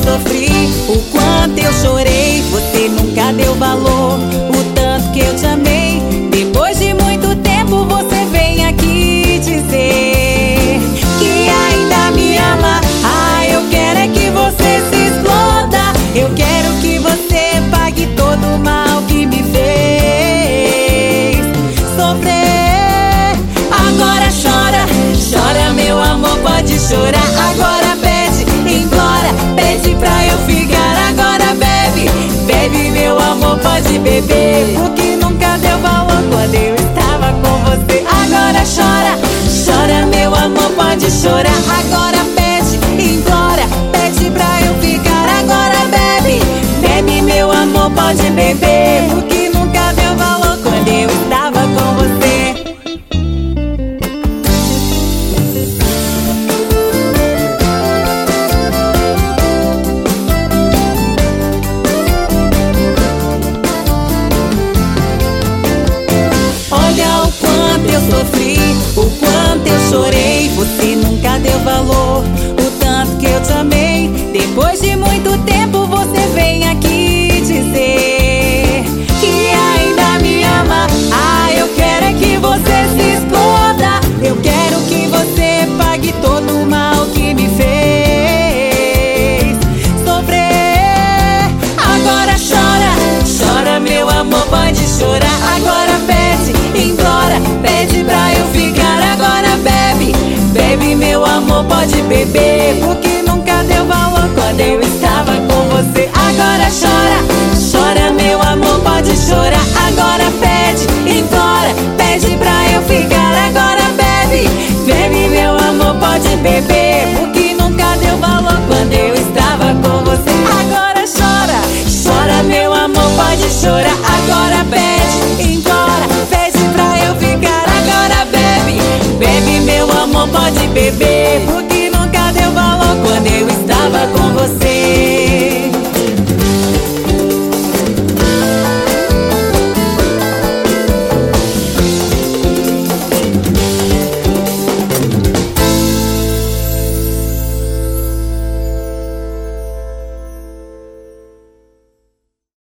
sofri, o quanto eu chorei, você nunca deu valor. O tanto que eu te amei, depois de muito tempo você vem aqui dizer que ainda me ama. Ah, eu quero é que você se exploda, eu quero que você pague todo o mal que me fez sofrer. Agora chora, chora meu amor, pode chorar. Agora pede, implora, pede pra eu ficar. Agora bebe, bebe meu amor, pode beber, porque nunca deu valor quando eu estava com você. Agora chora, chora meu amor, pode chorar. Agora pede, implora, pede pra eu ficar. Agora bebe, bebe meu amor, pode beber, porque nunca deu valor quando eu estava com você. Olha o quanto eu sofri, o quanto eu chorei, você nunca deu valor. O tanto que eu te amei, depois de muito tempo você vem aqui dizer que ainda me ama. Ah, eu quero é que você se exploda, eu quero que você pague todo o mal que me fez sofrer. Agora chora, chora meu amor, pode chorar. Agora pede, implora, pede pra eu ficar. Agora bebe, bebe meu amor, pode beber, porque nunca deu valor quando eu estava com você. Agora chora, chora meu amor, pode chorar. Agora pede, implora, pede pra eu ficar. Agora bebe, bebe meu amor, pode beber, porque nunca deu valor quando eu estava com você. Agora chora, chora meu amor, pode chorar. Agora pede, implora, pede pra eu ficar. Agora bebe, bebe meu amor, pode beber, porque nunca deu valor quando eu estava